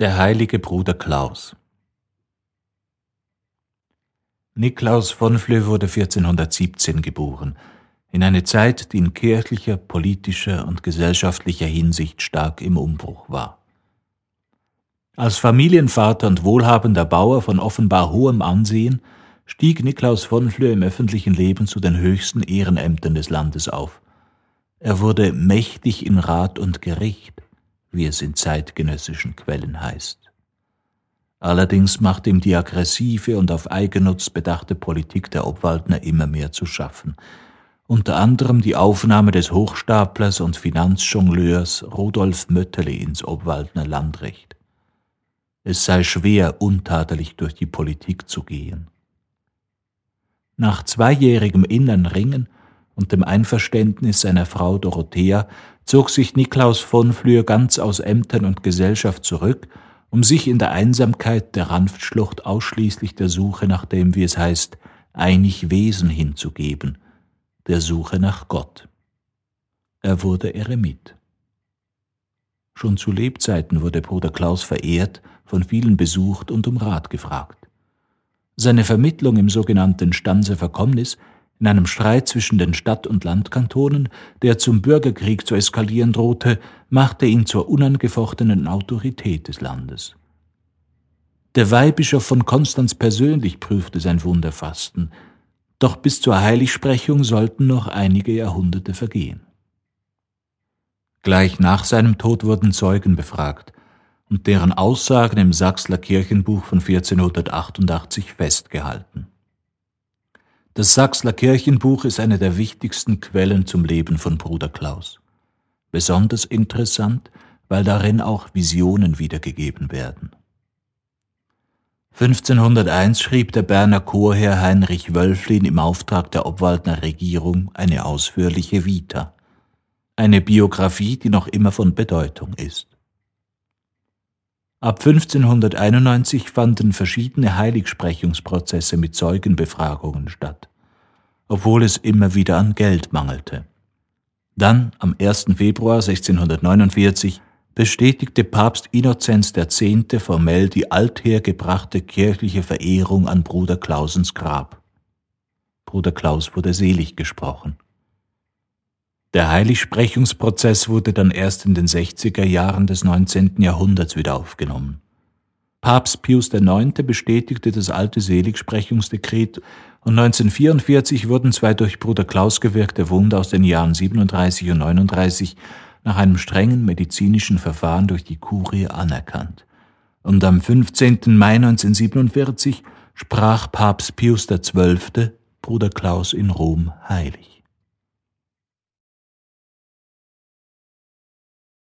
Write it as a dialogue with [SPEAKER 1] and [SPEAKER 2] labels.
[SPEAKER 1] Der heilige Bruder Klaus. Niklaus von Flö wurde 1417 geboren, in eine Zeit, die in kirchlicher, politischer und gesellschaftlicher Hinsicht stark im Umbruch war. Als Familienvater und wohlhabender Bauer von offenbar hohem Ansehen stieg Niklaus von Flö im öffentlichen Leben zu den höchsten Ehrenämtern des Landes auf. Er wurde mächtig in Rat und Gericht, wie es in zeitgenössischen Quellen heißt. Allerdings machte ihm die aggressive und auf Eigennutz bedachte Politik der Obwaldner immer mehr zu schaffen. Unter anderem die Aufnahme des Hochstaplers und Finanzjongleurs Rudolf Mötterli ins Obwaldner Landrecht. Es sei schwer, untadelig durch die Politik zu gehen. Nach 2-jährigem inneren Ringen und dem Einverständnis seiner Frau Dorothea zog sich Niklaus von Flö ganz aus Ämtern und Gesellschaft zurück, um sich in der Einsamkeit der Ranftschlucht ausschließlich der Suche nach dem, wie es heißt, einig Wesen hinzugeben, der Suche nach Gott. Er wurde Eremit. Schon zu Lebzeiten wurde Bruder Klaus verehrt, von vielen besucht und um Rat gefragt. Seine Vermittlung im sogenannten Stanser Verkommnis, in einem Streit zwischen den Stadt- und Landkantonen, der zum Bürgerkrieg zu eskalieren drohte, machte ihn zur unangefochtenen Autorität des Landes. Der Weihbischof von Konstanz persönlich prüfte sein Wunderfasten, doch bis zur Heiligsprechung sollten noch einige Jahrhunderte vergehen. Gleich nach seinem Tod wurden Zeugen befragt und deren Aussagen im Sachsler Kirchenbuch von 1488 festgehalten. Das Sachsler Kirchenbuch ist eine der wichtigsten Quellen zum Leben von Bruder Klaus. Besonders interessant, weil darin auch Visionen wiedergegeben werden. 1501 schrieb der Berner Chorherr Heinrich Wölflin im Auftrag der Obwaldner Regierung eine ausführliche Vita, eine Biografie, die noch immer von Bedeutung ist. Ab 1591 fanden verschiedene Heiligsprechungsprozesse mit Zeugenbefragungen statt, obwohl es immer wieder an Geld mangelte. Dann, am 1. Februar 1649, bestätigte Papst Innozenz X. formell die althergebrachte kirchliche Verehrung an Bruder Klausens Grab. Bruder Klaus wurde selig gesprochen. Der Heiligsprechungsprozess wurde dann erst in den 60er Jahren des 19. Jahrhunderts wieder aufgenommen. Papst Pius IX. Bestätigte das alte Seligsprechungsdekret und 1944 wurden 2 durch Bruder Klaus gewirkte Wunder aus den Jahren 37 und 39 nach einem strengen medizinischen Verfahren durch die Kurie anerkannt. Und am 15. Mai 1947 sprach Papst Pius XII. Bruder Klaus in Rom heilig.